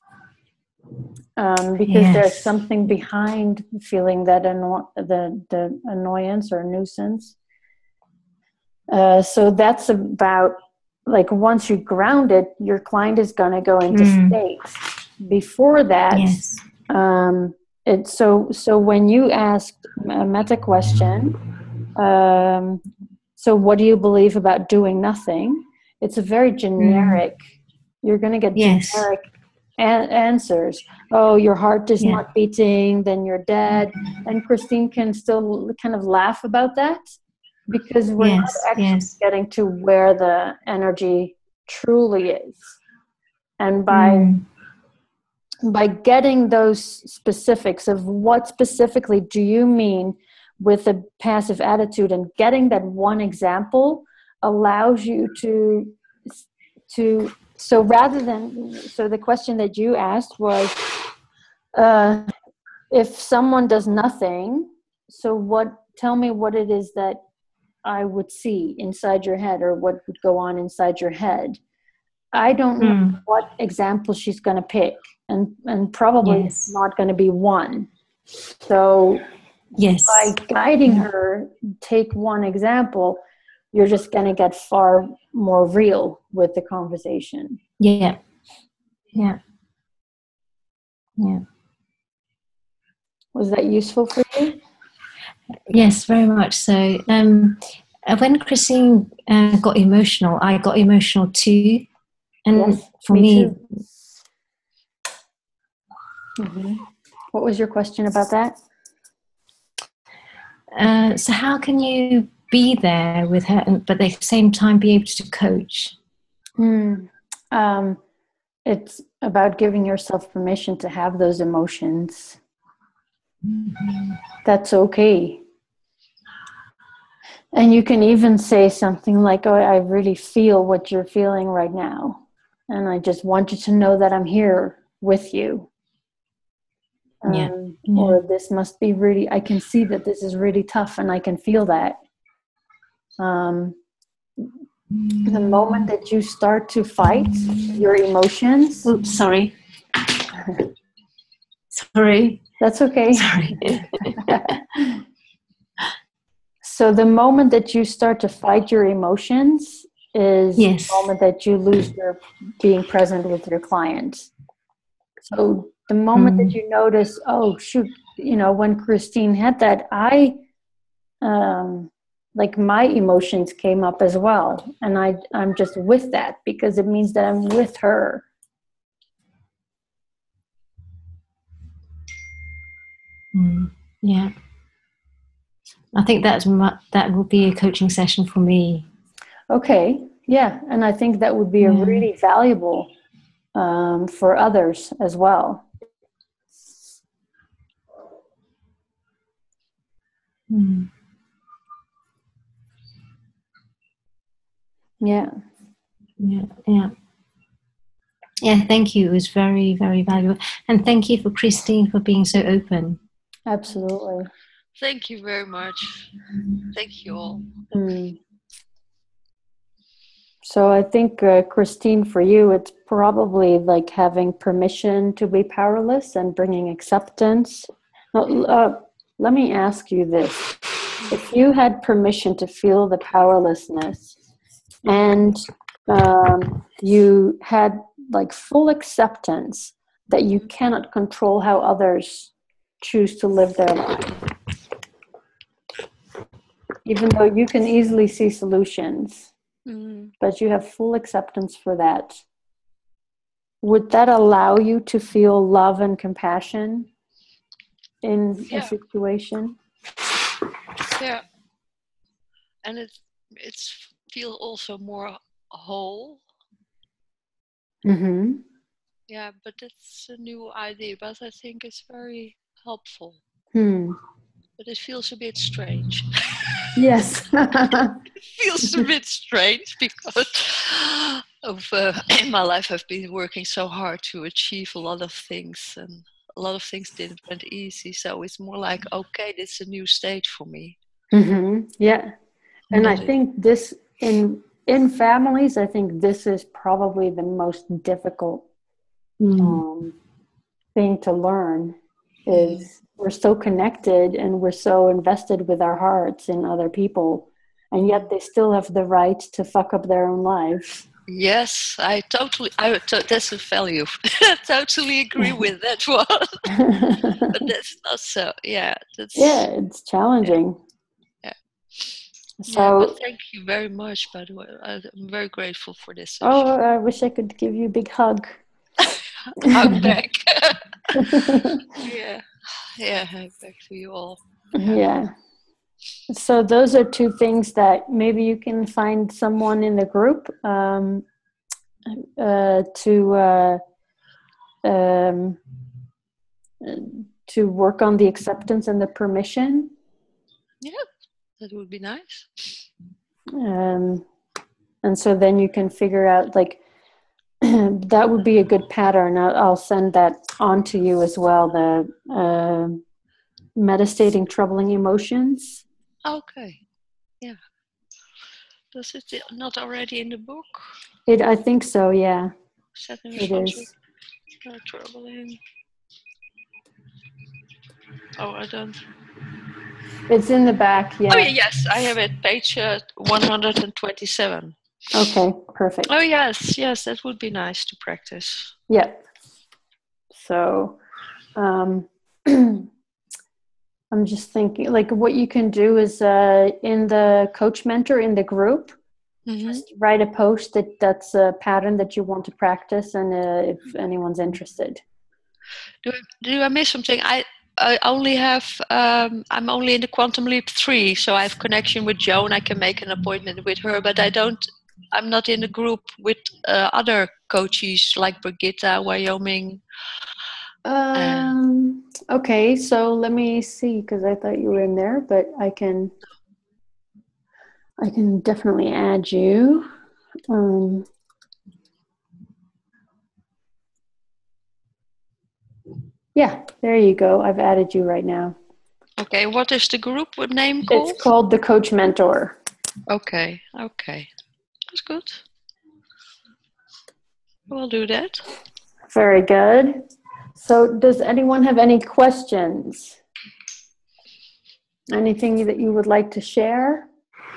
um, because Yes. there's something behind feeling that anno- the the annoyance or nuisance. Uh, so that's about, like, once you ground it, your client is going to go into Mm. state. Before that, Yes. um, it so so when you asked a meta question, um, so what do you believe about doing nothing? It's a very generic. Mm. You're going to get Yes. generic an- answers. Oh, your heart is Yeah. not beating, then you're dead. And Christine can still kind of laugh about that, because we're Yes. not actually Yes. getting to where the energy truly is. And by Mm. by getting those specifics of what specifically do you mean with a passive attitude, and getting that one example allows you to to so rather than so the question that you asked was, uh, if someone does nothing, so what, tell me what it is that I would see inside your head, or what would go on inside your head. I don't know Mm. what example she's going to pick, and and probably Yes. it's not going to be one. So Yes. By guiding her, take one example, you're just going to get far more real with the conversation. Yeah. Yeah. Yeah. Was that useful for you? Yes, very much so. Um, when Christine uh, got emotional, I got emotional too. And Yes, for me me, too. Mm-hmm. What was your question about that? uh, so how can you be there with her, and, but at the same time be able to coach? Mm. Um, it's about giving yourself permission to have those emotions. Mm-hmm. That's okay. And you can even say something like, oh, I really feel what you're feeling right now. And I just want you to know that I'm here with you. Um, Yeah. Yeah. Or this must be really, I can see that this is really tough and I can feel that. Um, the moment that you start to fight your emotions. Oops, sorry. Sorry. That's okay. Sorry. So the moment that you start to fight your emotions is Yes. the moment that you lose your being present with your client. So the moment Mm. that you notice, oh shoot, you know, when Christine had that, I, um, like my emotions came up as well. And I, I'm just with that because it means that I'm with her. Mm. Yeah. I think that's mu- that will be a coaching session for me. Okay. Yeah. And I think that would be a Yeah. really valuable um, for others as well. Mm. Yeah. Yeah. Yeah. Yeah. Thank you. It was very, very valuable. And thank you for Christine for being so open. Absolutely. Thank you very much. Thank you all. Mm. So I think, uh, Christine, for you, it's probably like having permission to be powerless and bringing acceptance. Now, uh, let me ask you this. If you had permission to feel the powerlessness and um, you had like full acceptance that you cannot control how others choose to live their life, even though you can easily see solutions, Mm. but you have full acceptance for that, would that allow you to feel love and compassion in Yeah. a situation? Yeah. And it it's feel also more whole. Mm-hmm. Yeah, but it's a new idea, but I think it's very helpful. Hmm. But it feels a bit strange. Yes. It feels a bit strange because of uh, in my life I've been working so hard to achieve a lot of things, and a lot of things didn't went easy. So it's more like, okay, this is a new stage for me. Mm-hmm. Yeah. And But I it, think this in in families, I think this is probably the most difficult Mm. um, thing to learn is we're so connected and we're so invested with our hearts in other people, and yet they still have the right to fuck up their own lives. yes, I totally, I to, that's a value. I totally agree with that one. But that's not so. Yeah, that's Yeah, it's challenging. Yeah. So, yeah. But thank you very much. By the way, I'm very grateful for this session. oh, I wish I could give you a big hug. Hug back. yeah, yeah. Hug back to you all. Yeah. yeah. So those are two things that maybe you can find someone in the group um, uh, to uh, um, to work on the acceptance and the permission. Yeah, that would be nice. Um, and so then you can figure out, like, that would be a good pattern. I'll, I'll send that on to you as well, the uh, Metastating Troubling Emotions. Okay, yeah. Does it not already in the book? It, I think so, yeah. Setting It response is. with uh, troubling. Oh, I don't. It's in the back, yeah. Oh, yes, I have it, page uh, one hundred twenty-seven. Okay, perfect. Oh, yes, yes, that would be nice to practice. Yeah. So, um, I'm just thinking, like, what you can do is uh, in the coach mentor in the group, Mm-hmm. just write a post that that's a pattern that you want to practice, and uh, if anyone's interested. Do, do I miss something? I I only have, um, I'm only in the Quantum Leap three, so I have connection with Joan. I can make an appointment with her, but I don't, I'm not in the group with uh, other coaches like Brigitta, Wyoming. Um, okay, so let me see, because I thought you were in there, but I can, I can definitely add you. Um, yeah, there you go. I've added you right now. Okay, what is the group name called? It's called the Coach Mentor. Okay, okay. That's good. We'll do that. Very good. So does anyone have any questions? Anything that you would like to share?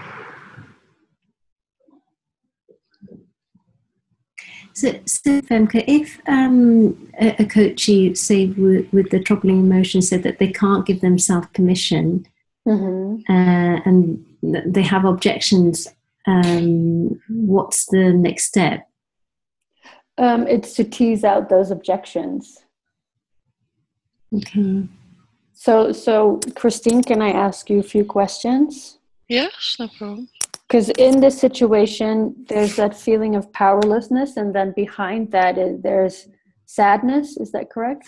So, so Femke, if um, a, a coachee, say, with, with the troubling emotion, said that they can't give themselves permission, Mm-hmm. uh, and they have objections, um, what's the next step? Um, it's to tease out those objections. Okay. So, so Christine, can I ask you a few questions? Yes, no problem. Because in this situation, there's that feeling of powerlessness, and then behind that is there's sadness. Is that correct?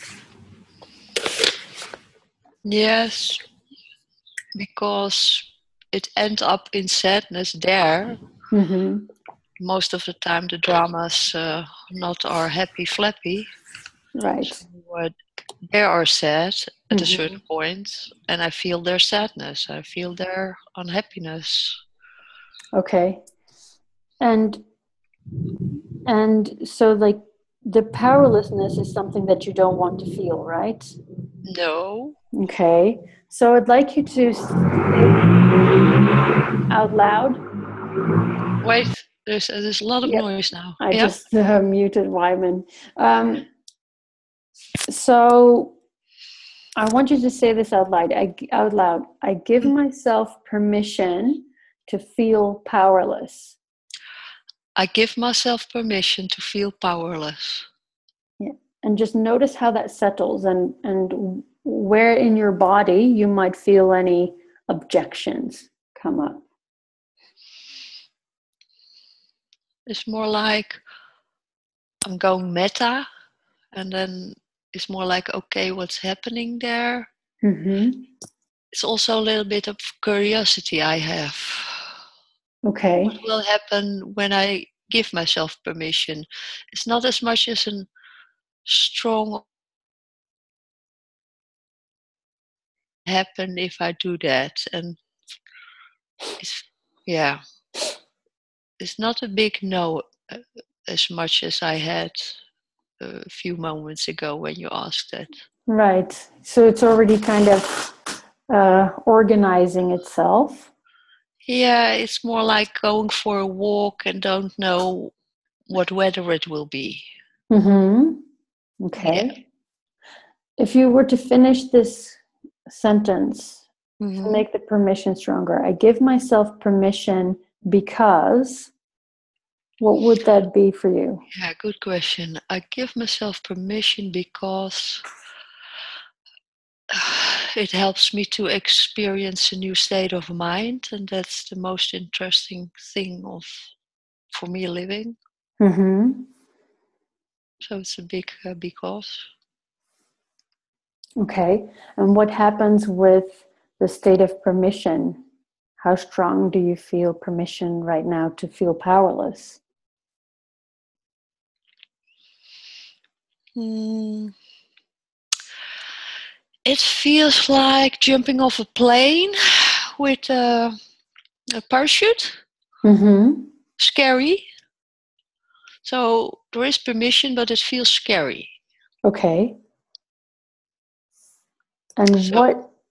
Yes, because it ends up in sadness there. Mm-hmm. Most of the time the dramas uh, not are happy flappy. Right. So, uh, they are sad at Mm-hmm. a certain point, and I feel their sadness. I feel their unhappiness. Okay. And and so like the powerlessness is something that you don't want to feel, right? No. Okay. So I'd like you to say out loud. Wait, there's there's a lot of Yep. noise now. I yeah? just uh, muted Wyman. Um, so I want you to say this out loud. I, out loud. I give myself permission to feel powerless. I give myself permission to feel powerless. Yeah. And just notice how that settles, and, and where in your body you might feel any objections come up. It's more like I'm going meta, and then it's more like, okay, what's happening there? Mm-hmm. It's also a little bit of curiosity I have. Okay. What will happen when I give myself permission? It's not as much as a strong happen if I do that. And it's, yeah, it's not a big no uh, as much as I had a few moments ago when you asked that. Right. So it's already kind of uh, organizing itself. Yeah, it's more like going for a walk and don't know what weather it will be. Mm-hmm. Okay. Yeah. If you were to finish this sentence Mm-hmm. to make the permission stronger, I give myself permission because, what would that be for you? Yeah, good question. I give myself permission because it helps me to experience a new state of mind, and that's the most interesting thing of for me living. Mm-hmm. So it's a big uh, because. Okay. And what happens with the state of permission? How strong do you feel permission right now to feel powerless? Mm. It feels like jumping off a plane with a, a parachute. Mm-hmm. Scary. So there is permission, but it feels scary. Okay. And So- what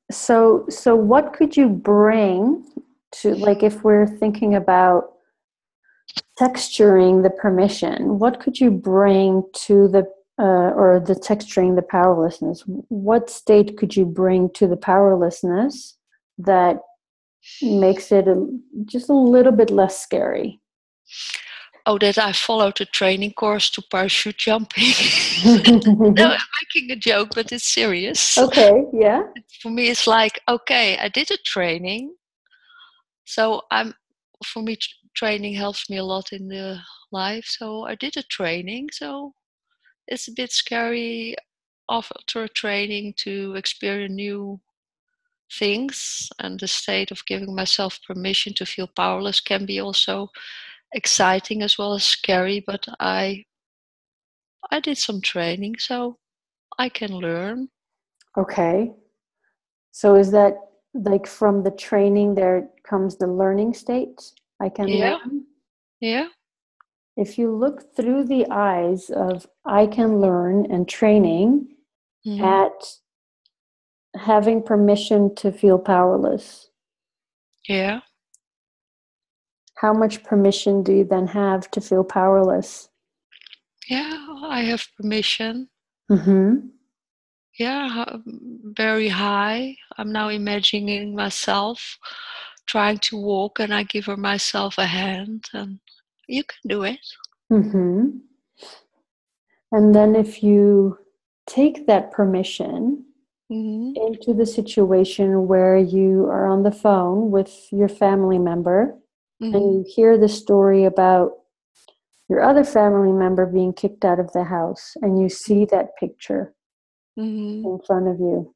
So, so what could you bring to, like, if we're thinking about texturing the permission, what could you bring to the, uh, or the texturing the powerlessness? What state could you bring to the powerlessness that makes it a, just a little bit less scary? Oh, that I followed a training course to parachute jumping. No, I'm making a joke, but it's serious. Okay, yeah. For me, it's like, okay, I did a training. So I'm, for me, t- training helps me a lot in the life. So I did a training. So it's a bit scary after a training to experience new things, and the state of giving myself permission to feel powerless can be also exciting as well as scary, but I I did some training, so I can learn. Okay. So is that like from the training there comes the learning state? I can Yeah. learn. Yeah. If you look through the eyes of I can learn and training Mhm. at having permission to feel powerless, Yeah. how much permission do you then have to feel powerless? Yeah, I have permission. Mm-hmm. Yeah, h- very high. I'm now imagining myself trying to walk, and I give her myself a hand, and you can do it. Mm-hmm. And then if you take that permission Mhm. into the situation where you are on the phone with your family member and Mhm. you hear the story about your other family member being kicked out of the house, and you see that picture Mhm. in front of you.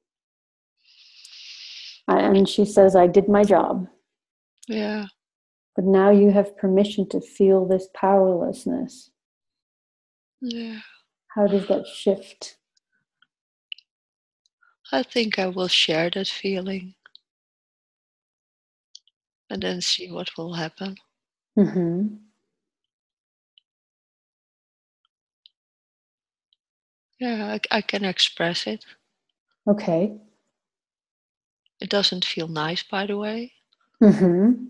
And she says, I did my job. Yeah. But now you have permission to feel this powerlessness. Yeah. How does that shift? I think I will share that feeling and then see what will happen. Mm-hmm. Yeah, I, I can express it. Okay. It doesn't feel nice, by the way, Mm-hmm.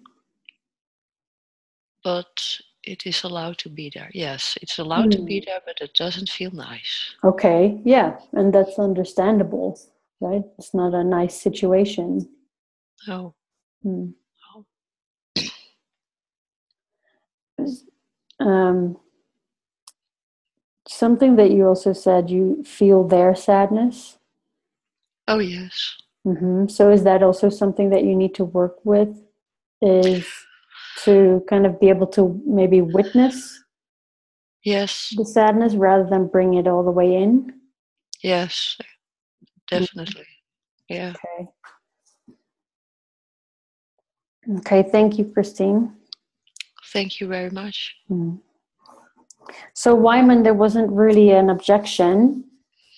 but it is allowed to be there. Yes, it's allowed to be there, but it doesn't feel nice. Okay, yeah, and that's understandable, right? It's not a nice situation. No. Hmm. No. Um, something that you also said, you feel their sadness. Oh, yes. Mm-hmm. So is that also something that you need to work with, is to kind of be able to maybe witness Yes. the sadness rather than bring it all the way in? Yes, definitely. Yeah. Okay. Okay, thank you, Christine. Thank you very much. Mm. So Wyman, there wasn't really an objection.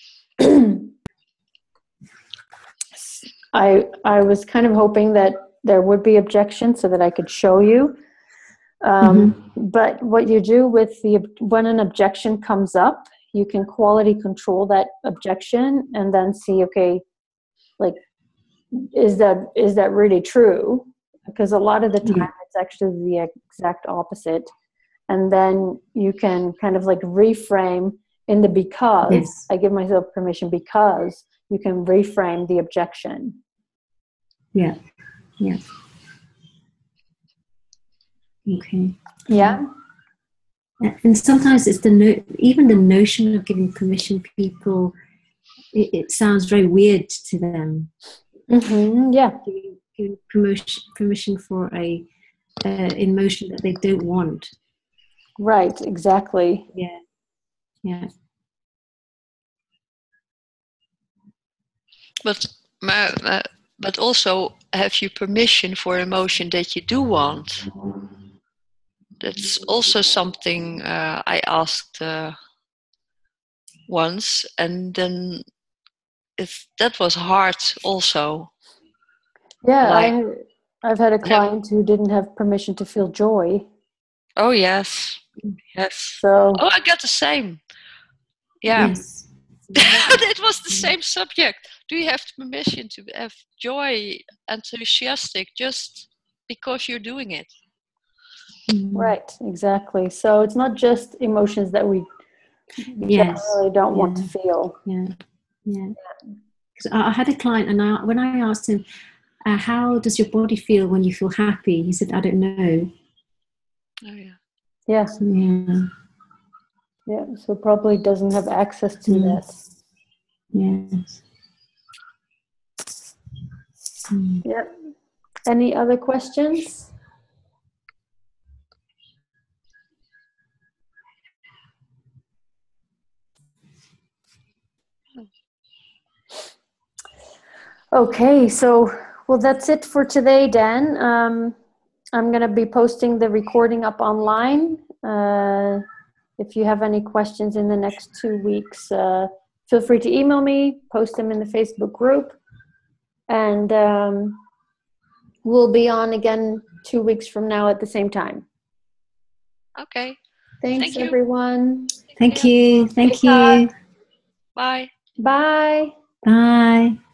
I I was kind of hoping that there would be objection so that I could show you. Um, Mm-hmm. But what you do with the when an objection comes up, you can quality control that objection and then see, okay, like, is that is that really true? Because a lot of the time Yeah. it's actually the exact opposite. And then you can kind of like reframe in the because. Yes. I give myself permission because you can reframe the objection. Yeah. Yeah. Okay. Yeah. And sometimes it's the no, even the notion of giving permission, people, it, it sounds very weird to them. Mm-hmm. Yeah. Giving, giving promotion, permission for a uh, emotion that they don't want. Right. Exactly. Yeah. Yeah. But my, uh, but also have you permission for emotion that you do want. That's also something uh, I asked uh, once, and then it, that was hard also. Yeah. Like, I I've had a client who didn't have permission to feel joy. oh yes, yes. So Oh, I got the same. Yeah. Yes. It was the same subject. Do you have permission to have joy, enthusiastic, just because you're doing it? Mm. Right, exactly. So it's not just emotions that we Yes. generally don't want to Yeah. feel. Yeah, yeah. 'Cause I I had a client, and I, when I asked him, uh, "How does your body feel when you feel happy?" He said, "I don't know." Oh yeah. Yeah, So, yeah, yeah. So probably doesn't have access to Mm. that. yes. Mm. Yeah. Any other questions? Okay, so well, that's it for today, Dan. Um, I'm going to be posting the recording up online. Uh, if you have any questions in the next two weeks, uh, feel free to email me, post them in the Facebook group, and um, we'll be on again two weeks from now at the same time. Okay. Thanks, Thank you. everyone. Thank you. Thank Bye. you. Bye. Bye. Bye.